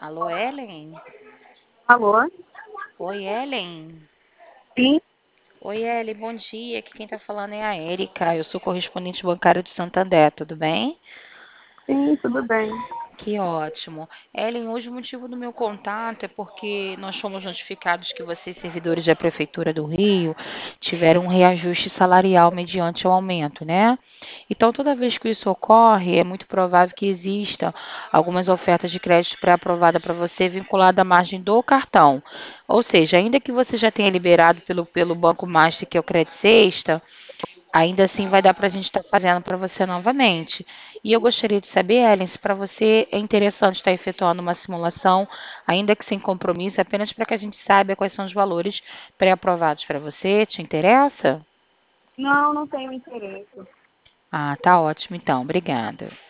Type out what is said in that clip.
Alô, Ellen? Alô? Oi, Ellen. Sim, Oi, Ellen, bom dia. Aqui quem está falando é a Érica. Eu sou correspondente bancária de Santander, tudo bem? sim, tudo bem. Que ótimo. Ellen, hoje o motivo do meu contato é porque nós fomos notificados que vocês, servidores da Prefeitura do Rio, tiveram um reajuste salarial mediante o aumento, né? Então, toda vez que isso ocorre, é muito provável que exista algumas ofertas de crédito pré-aprovada para você vinculada à margem do cartão. Ou seja, ainda que você já tenha liberado pelo Banco Master, que é o Credit Sexta, ainda assim vai dar para a gente estar fazendo para você novamente. E eu gostaria de saber, Ellen, se para você é interessante estar efetuando uma simulação, ainda que sem compromisso, apenas para que a gente saiba quais são os valores pré-aprovados para você. Te interessa? Não, não tenho interesse. Ah, tá ótimo então. Obrigada.